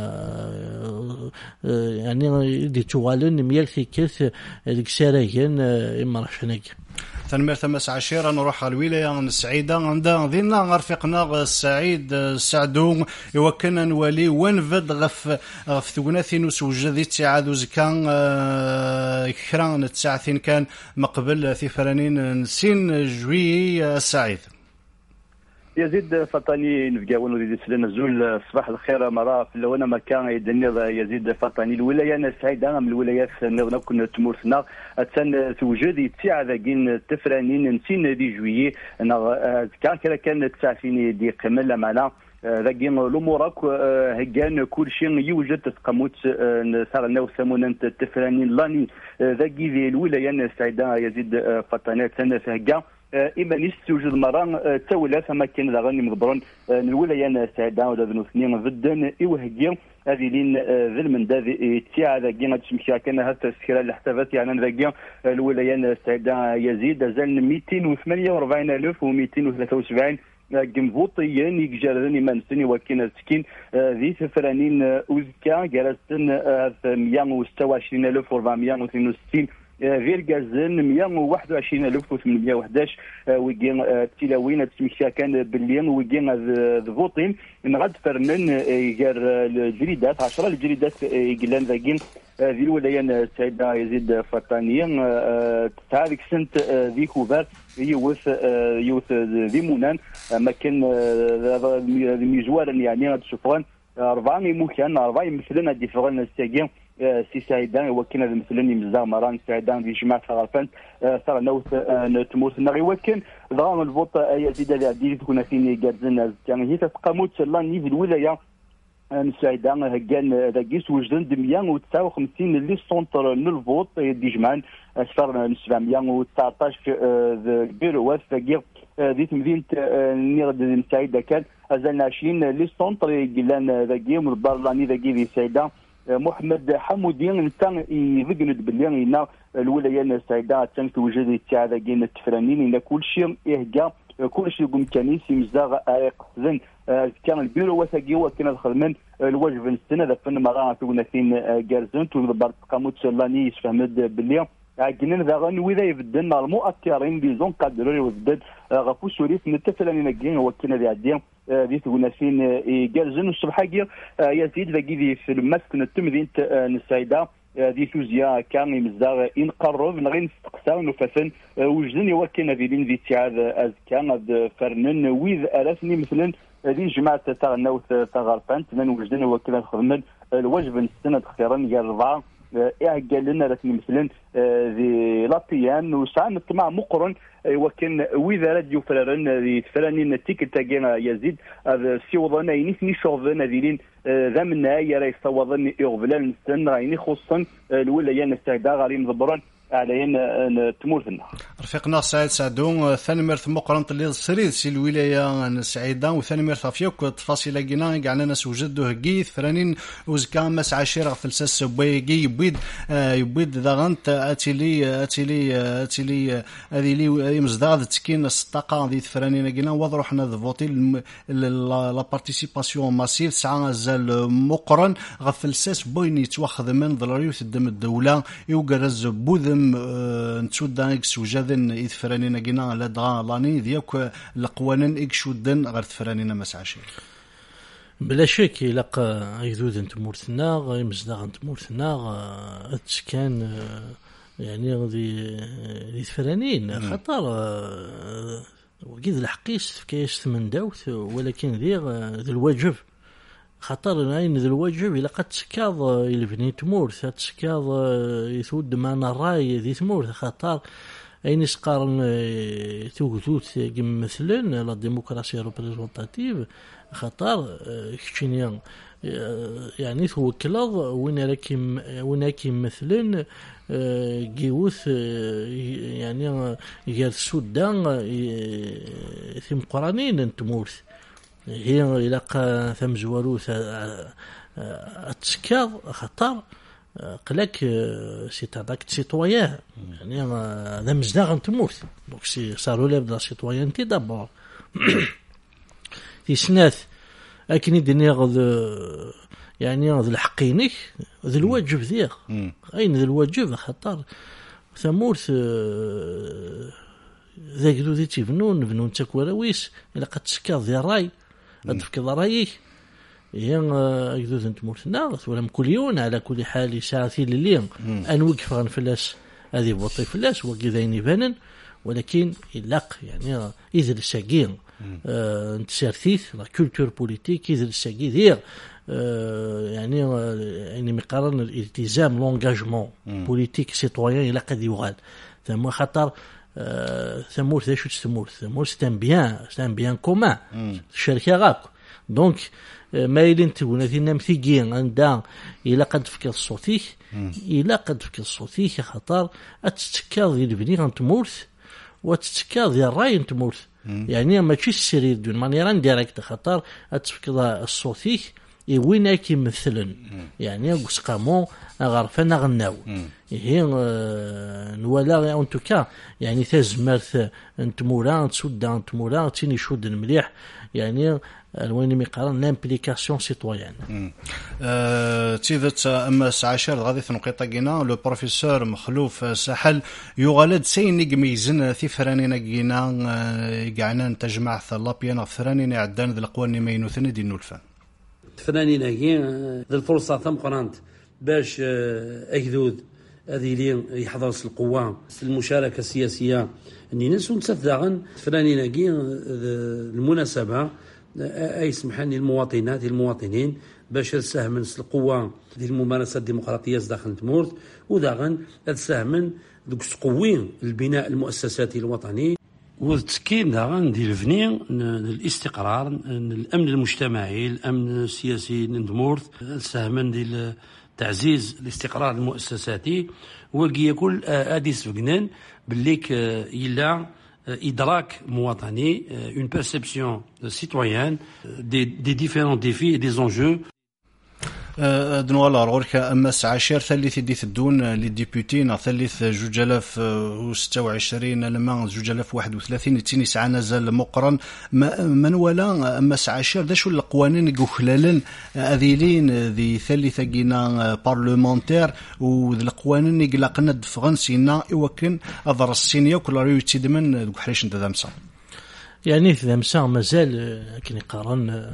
Speaker 2: يعني دي توالن ميال كيف ديك سرايين مرشحنا كي
Speaker 1: تنمير تمس عشيرة نروح على الولاية السعيدة عندنا ذينا رفيقنا السعيد السعدو يوكلنا نولي ونفد غف غف ثقناثين وسوجدي تساعدو زكان كران تساعثين كان مقبل ثفرانين نسين جوي السعيد
Speaker 6: يزيد فطاني نفقاون وليد سلنا زول صباح الخير مرة في اللوانا مكان يدني يزيد فطاني الولاية السعيدة من الولايات نغنا كنا تمورثنا تسن توجد يتسع ذاكين تفرانين نسين دي جويي كان كذا كان تسعفين دي قمل معنا ذاكين الامور هكان كل شيء يوجد تقموت صارنا وثمونا تفرانين لاني ذاكي ذي الولاية السعيدة يزيد فطاني تسن فهكا إما نستوجد مرة تولى ثم كان ذا غني مضبرون الولاية السعيدة ولا ذنو اثنين ضدن إوهجي هذه لين ذل من ذي تيا ذا جينا تشمشي كان هذا السكرة اللي احتفت يعني ذا جينا الولاية السعيدة يزيد زال مئتين وثمانية وأربعين ألف ومئتين وثلاثة وسبعين جنفوطيين يجرذني من سني وكنا سكين ذي ثفرانين أوزكا جلستن مئة وستة وعشرين ألف وأربعمئة واثنين وستين فيرغازن مئة وواحد وعشرين ألف وثمانمئة وأحد عشر ويجين تلاوين تسميشا كان بالليل ويجين ذفوطين نغاد فرنن يجر الجريدات عشرة الجريدات يقلان ذاكين ذي الولاية السعيدة يزيد فطانيا تعرف سنت ذي كوفار يوث يوث ذي منان مكان ميزوارا يعني تشوفون أربعة مكان أربعة مثلنا ديفرن الساقين سي سعيدان وكنا مثلا مزاغ مران سعيدان في جماعه غرفان صار نوث تمورثنا غيوكن ضغام الفوط يزيد على عديد كنا فيني قادزنا يعني هي تقاموت لا نيف الولايه سعيدان هكان ذاكيس وجدان مئة وتسعة وخمسين اللي سونتر نلفوط دي جمان صار سبعمئة وتسعطاش في البيروات ثاقير ذي مدينه نير سعيده كان ازالنا عشرين اللي سونتر قلان ذاكي مبرلاني ذاكي في سعيده محمد حمودين نتا يذقند باللي هنا الولايه السعيده تم توجد تاع ذاكين التفرانين ان كل شيء يهجا كل شيء يقوم كنيس مزاغ يقصدن كان البيرو وثاقي وكنا الخدمين الواجب السنه ذا فن مراه تونا فين جارزنت وبرت قاموت لاني يفهمد باللي عقلنا ذا غن وذا يبدل مع المؤثرين ديزون قادروا يبدل غفو سوريس نتفلاني نجين وكنا ذي عديان ذي تونا فين جارزن الصبحاجي يزيد ذاكي في المسك نتمدين السعيده ذي ثوزيا كان مزاغ إن قرب نغين نستقسى ونفسن وجدن يوكينا ذي لين ذي تعاد أزكان فرنن ويذ ألفني مثلا ذي جماعة تغنوث تغرفان تمن وجدن يوكينا الخدمن الواجب السنة خيرا يرضى إعقال لنا رسمي مثلا ذي لطيان وسعى نطمع مقرن وكان وإذا رد يفررن ذي تفرنين التيك تاقينا يزيد سيوضنا ينسني شوضنا ذي ذا من نهاية راه يصوضن يغفلان السن غايني خصوصا الولاية السعيدة غاري مضبران على تمورثنا
Speaker 1: رفيقنا سعيد سعدون ثاني مرث مقرنط اللي سريد سي الولايه السعيده وثاني مرث فيك تفاصيل كينا كاع ناس وجدوا هكيث فرانين وزكا مس عشير فلسس بويغي يبيد يبيد داغنت اتيلي اتيلي اتيلي هذه لي مزداد تسكين الصداقه ذي فرانين كينا وضروا حنا فوتي لا بارتيسيباسيون ماسيف ساعه زال مقرن غفلسس بوين يتواخذ من ضروريوث الدم الدوله يوغرز بوذ نتشود اكس وجادن اذ فرانينا كينا لا دغا لاني ديالك القوانين اكشودن غير فرانينا مسعشي
Speaker 2: بلا شك يلق يذود انت مورثنا غير مزداغ انت مورثنا تسكان يعني غادي ذي فرانين خطر وكيد الحقيس كايش من داوث ولكن ذي ذي الواجب خطر عين ذي الواجب إلا قد تسكاض يلفني تمورث تسكاض يثود معنا الراي ذي تمورث خطر أين يسقارن توقتوت كم مثلا لا ديمقراطية ريبريزونتاتيف خطر كتشينيا يعني توكلاض وين راكم وين راكم مثلا جيوث يعني غير السودان ثم قرانين تمورث هي إلى ثم زواروث أتسكاض خطر قلك سي تاعك سيتويان يعني هذا مزداغ تموت دونك سي صاروا لي بدا سيتويانتي دابور في سنات لكن يدني غد يعني غد الحقينك ذا الواجب ذيك اين ذا الواجب خطر ثمورث ذاك ذو ذي تيفنون بنون تكوراويس إلا قد تسكاض ذي الراي أدفك ضرايك هي أجدود أنت مورثنا ولا مكليون على كل حال يساعثي لليم أن وقف غنفلاس هذه بوطي فلاس وكذاين يبانن ولكن يلاق يعني إذا الساقين أنت سارثيث لا كولتور بوليتيك إذا الساقي ذير يعني يعني مقارن الالتزام لونجاجمون بوليتيك سيتويان إلا قد يغال ثم خطر ثمورث ايش تمورث ثمورث تان بيان تان بيان كومان الشركه غاك دونك ما يلين تقول هذه نمثيجين عندها الى قد فكر الصوتي الى قد فكر الصوتي خطر اتتكاض البني غنتمورث وتتكاض الراي نتمورث يعني ماشي السرير دون مانيران ديريكت خطر اتفكر الصوتي وين كيمثلن يعني قسقامون غرفنا غناو هي نوالا اون توكا يعني تزمرت انتمورا تسودا انتمورا تيني شود مليح يعني وين ميقارن لامبليكاسيون سيتويان
Speaker 1: تيذت اما عشر غادي تنقيطا كينا لو بروفيسور مخلوف ساحل يغالد سيني كميزن في فرانينا كينا كاعنا تجمع لابيان فرانينا عدان ذي القوانين ما ينوثن دي نولفان
Speaker 7: فنانين هي ذي الفرصة ثم قرانت باش أجدود هذه لين يحضر القوة المشاركة السياسية أني نسون تثدغن فنانين هي المناسبة اي سمحني المواطنات المواطنين باش تساهم في القوه ديال الممارسه الديمقراطيه داخل تمورث، وداغن تساهم دوك تقوي البناء المؤسساتي الوطني والتسكين داغن ديال البني الاستقرار الامن المجتمعي الامن السياسي لتمورث، تساهم ديال تعزيز الاستقرار المؤسساتي وكي كل هذه سفقنان بالليك إلا إدراك مواطني une perception citoyenne des, des différents défis et des enjeux.
Speaker 1: دنوالا غورك أمس عشر ثالث ديث الدون للديبوتين ثالث جوج آلاف وستة وعشرين لما جوج آلاف واحد وثلاثين تيني ساعة نزل مقرن من ولا أمس عشر ذا شو القوانين يقولن أذيلين ذي ثالثة جينا بارلمانتير وذي القوانين يقلقنا دفغن سينا يوكن أضر السينيا وكل ريو تيدمن ذو حريش انت ذامسا
Speaker 2: يعني ذامسا مازال كن يقارن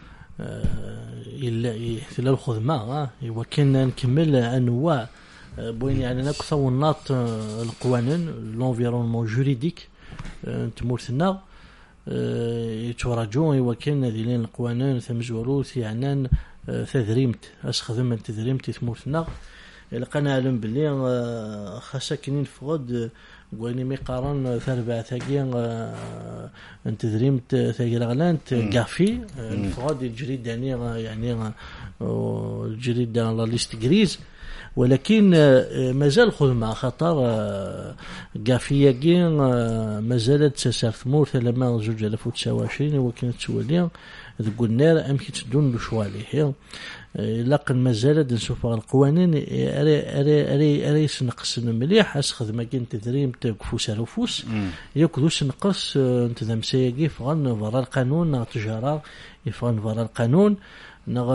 Speaker 2: إلا إلا الخدمة وكنا نكمل أنواع بوين يعني نكثر وناط القوانين l'environnement juridique تمورثنا يتوراجون وكنا ذيلين القوانين ثمزوروث يعني تدريمت أسخدم تدريمت تمورثنا لقنا نعلم بلي خاصة كنين فقد وين ميقارن ثربع ثقيل انت دريمت ثقيل غلانت كافي الفراد الجريد يعني يعني الجريد لا ليست غريز ولكن مازال خذ مع خطر كافيه كين مازالت تسار ثمور لما زوج ألف وتسعة وعشرين وكانت تولي تقول نار امكن تدون بشواليه لكن مازال نشوف القوانين اري اري اري اري نقص مليح اسخذ ما كاين تدريم تكفوس على فوس ياكلوش نقص انت ذا مسايقي فغن فرا القانون نا تجاره يفغن فرا القانون نا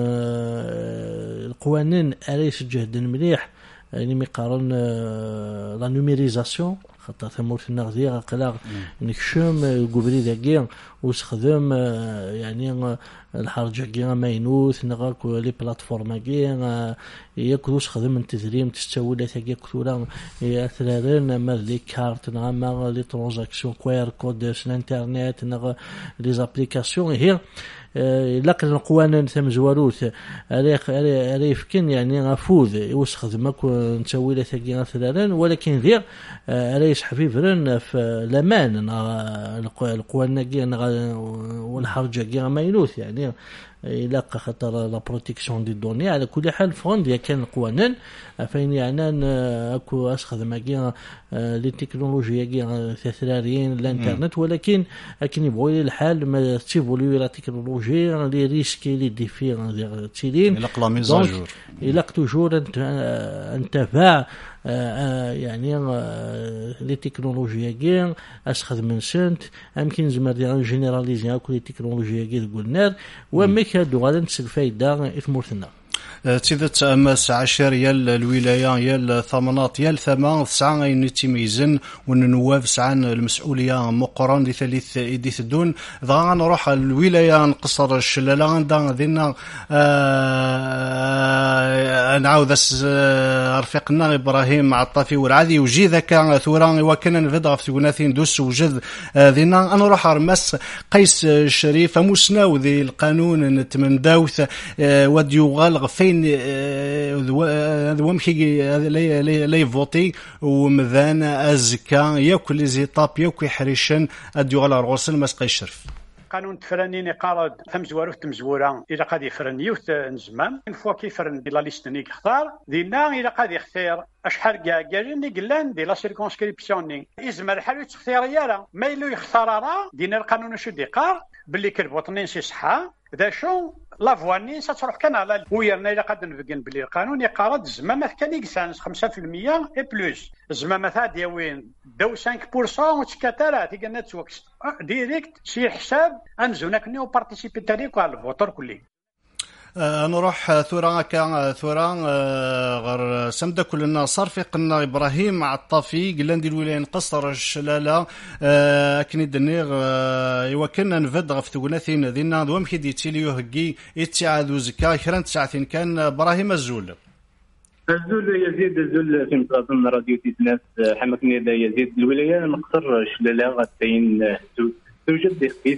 Speaker 2: القوانين اري جهد مليح يعني ميقارن لا نوميريزاسيون خاطر ثمور في النغذية قلاق نكشم قبري ذاكي وسخدم يعني الحرجة كي ماينوث نغاك لي بلاتفورم كي ياكلو سخدم التدريم تستولى ثاكي كثورا اثرارن ما لي كارت نغا ما لي ترانزاكسيون كوير كود الانترنت نغا لي زابليكاسيون هي لكن القوانين ثم زواروث اريخ اريف كن يعني غفوذ يوسخذ ما نسوي له ثقيل ثلاثين ولكن ذي اريس حفيفرن في الامان القوانين والحرجه كي ما ينوث يعني يلاقى خطر لا بروتيكسيون دي دوني على كل حال فوند كان القوانين فين يعني اكو اسخذ ما كي لي تكنولوجيا كي ثلاثين الانترنت ولكن لكن يبغوا الحال ما تيفولي لا تكنولوجيا لي ريسكي لي ديفي تيلين
Speaker 1: يلاق لا ميزاجور
Speaker 2: يلاق توجور انت انتفاع يعني لي تكنولوجيا كي اسخذ من سنت يمكن زعما ديال جينيراليزي كل تكنولوجيا كي تقول نار وميك هادو غادي نسل فايده اثمرتنا
Speaker 1: تيدت أمس عشر يال الولاية يال ثمانات يال ثمان تسعة أين تيميزن والنواب سعان المسؤولية مقرن دي ثالث إديث الدون ضاع نروح الولاية نقصر الشلالة عندنا ذينا نعاود رفيقنا إبراهيم عطافي والعادي وجي ذاك ثوران وكان نفضع في وناثين دوس وجد ذينا أنا نروح رمس قيس الشريف مسناو ذي القانون نتمن داوث وديو غالغ فين ومشي لي فوتي ومذان أزكا ياكل زيطاب ياكل حريشن أديو على رغوصل مسقي الشرف
Speaker 8: قانون تفرنيني قارد ثمزوارو تمزورا إذا قد يفرن يوث نزمان فوا كيفرن دي لا ليست نيك اختار دينا إذا قد يختار أشحال كاع كاعين قلان دي لا سيركونسكريبسيون إزمر حالو تختار يارا ما يلو يختار راه دينا القانون شو ديقار باللي كربوطنين سي صحة ذا شو لافواني ستروح كان على ويرنا إلا قد نفقن بلي القانون يقارد الزمامة كان يقسانس خمسة في المية إي بلوس الزمامة ثادية وين دو خمسة بالمية وتشكاترات يقلنا تسوكس ديريكت سي حساب أنزونا كنيو بارتيسيبي تاريكو على الفوتور كلي
Speaker 1: نروح ثورة كان ثورة غير سمدة كلنا صرفي قلنا إبراهيم عطافي قلنا دي الولاية نقصر الشلالة أكني دنيغ يوكلنا نفد في ثقناثين ذينا دوام كيدي تيليو هكي اتعادو زكا كران تسعتين كان إبراهيم الزول
Speaker 6: الزول يزيد الزول في مقاطن راديو تيسناس حمكني دا يزيد الولاية نقصر الشلالة غتين توجد ديخيس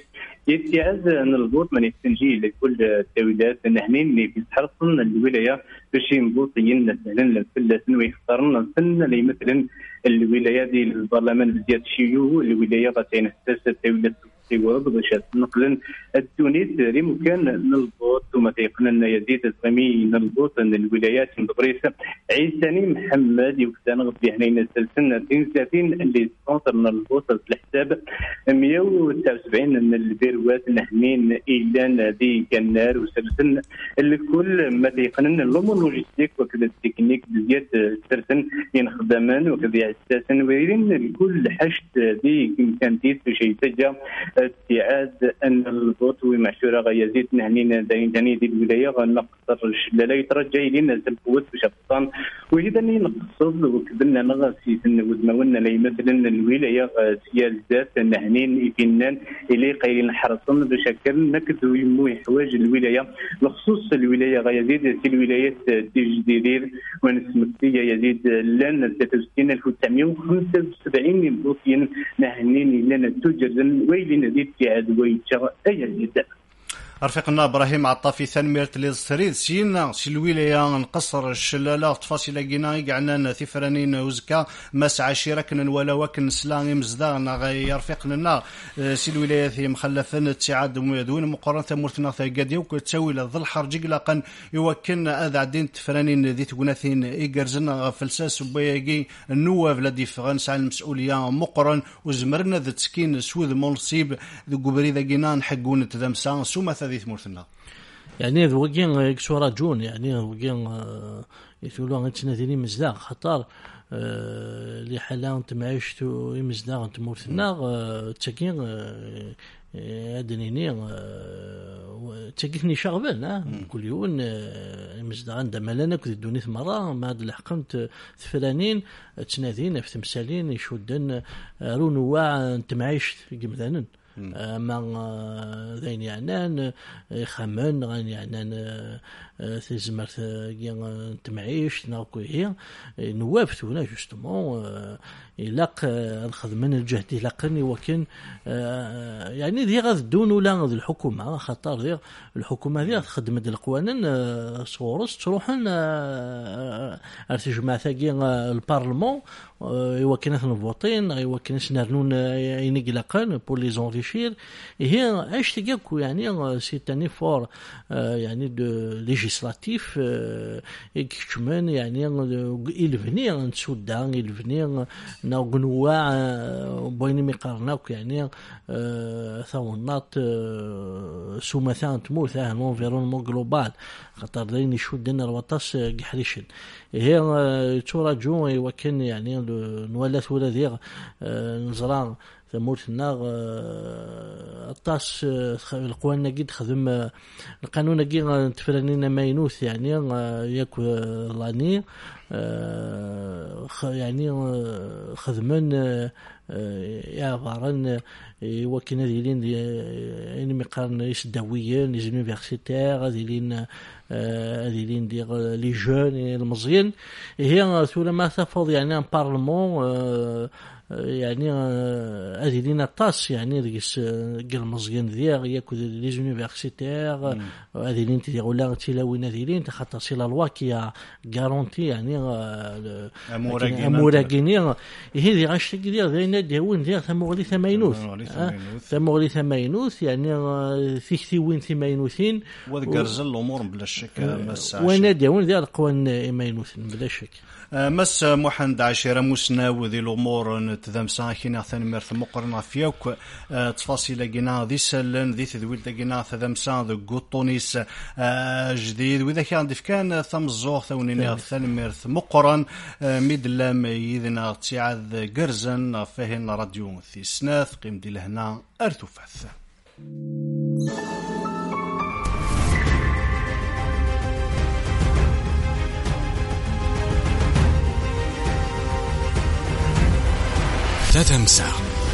Speaker 6: يتعز نلبوط من يستنجي لكل التويلات نحنين اللي في حرصنا الولايه باش ينبوطين مثلا فلسن ويختارنا سن اللي مثلا الولايه ديال البرلمان بزياده شيوع الولايه غاتين حساس التويلات سيورد باش نقلن التونس اللي ممكن نلبوط وما تيقنن يزيد الغمي نلبوط ان الولايات مدبريس عيساني محمد يوكسان غبي حنين السلسلة ثلاثين اللي سبونسر نلبوط الحساب مية وتسعة وسبعين من البيروات نحنين ايلان دي كنار وسلسل الكل ما تيقنن الامور لوجيستيك وكذا التكنيك بزياد السرسن ينخدمان وكذا اساسا ويرين الكل حشد دي كانتيس باش يتجا استعاد ان البوط ومعشوره غيزيد نهنينا داين داني دي الولايه غنقصر لا يترجى لنا القوات باش ابطان واذا نقصد وكبلنا نغاسي ودمونا لي مثلا الولايه سيال ذات نهنين فينان اللي قايلين حرصنا بشكل نكدو يمو حوايج الولايه بخصوص الولايه غيزيد في الولايات التجديديه ونسمتيه يزيد لان ثلاثة وستين ألف وتسعمائة وخمسة وسبعين بوطين نهنين لنا توجد ويلين دي اتعاد ويتشغل أي جدا.
Speaker 1: رفيقنا ابراهيم عطافي ثنميرت لي السريد سينا سي الولايه نقصر الشلاله تفاصيل كينا يقعنا ثفرانين وزكا مس عشيره كن ولا وكن سلاني مزدان غير رفيقنا سي الولايه في مخلفن اتعاد ميدون مقارنه ثمرتنا ثقادي وكتسوي لظل حرج قلقا يوكن اذا عدين تفرانين ذي تكوناثين ايغرزنا فلساس وبياقي النواب الذي فغنس على المسؤوليه مقرن وزمرنا ذا تسكين سوذ منصيب ذو قبري ذا جينا نحقون تدمسا سوما هذه ثمرتنا
Speaker 2: يعني ذوقين يكسورا جون يعني ذوقين يقولوا أنتنا ذي مزداق خطر اللي حالا أنت معيشت يمزداق أنت مورثنا تشكين أدنيني تشكيني شغبان كل يوم مزداق عندما لنا كذي دوني مرة ما هاد الحقمت ثفلانين تنادين في تمثالين يشودن رونوا أنت معيشت جمذانن ما ذين يعنان خمن غن يعنان تزمرت تمعيش ناكو هي نوافت هنا جوستمون يلاق الخدمه الجهد يلاقني وكن يعني ذي غاد دون ولا الحكومه خاطر ذي الحكومه ذي خدمه القوانين صورس تروحن ارتجمع ثقي البارلمون يوكنات نفوطين يوكنات نرنون ينقلقن بور لي زونريشير هي اش تقاكو يعني سي تاني فور يعني دو ليجيسلاتيف كمان يعني يلفني نسودان يلفني نوغنوا بين مقارناك يعني ثونات سومثان تموت اه لونفيرونمون جلوبال خاطر داين يشدنا الوطاس قحريشن هي تراجو وكان يعني نولات ولا ذي نزران ثمورتنا الطاس القوانين قد خدم القانون قد تفرنينا ما ينوث يعني ياكو لاني يعني خدمن يا بارن وكنا ديالين يعني مقارن يسداويين لي زونيفرسيتير ديالين ديالين ديال لي جون المزيان هي ثم ما تفض يعني ان بارلمون يعني هذه لينا طاس يعني ريس قال مزيان ذيغ ياكو لي زونيفرسيتير هذه اللي انت ولا تلاوين هذه اللي انت خاطر سي لا لوا كي غارونتي يعني اموراغيني هذه غاش ديال ذينا ديون ديال ثمغلي ثماينوث ثمغلي ثماينوث يعني في وين ثماينوثين
Speaker 1: وذكرز الامور بلا شك مس
Speaker 2: وين ديون ديال قوان ماينوث بلا شك
Speaker 1: مس محمد عشيره مسنا وذي الامور تذمسا كينا ثاني مرث مقرنا فيوك تفاصيل قينا ذي سلن ذي تذويل قينا تذمسا ذو قطونيس جديد واذا كان ضيف كان ثم الزوغ ثونينا ثاني مرث مقرن ميدلام يذنا تيعاد قرزن فهن راديو في سناث قيم دي لهنا ارتفث
Speaker 9: تتمسح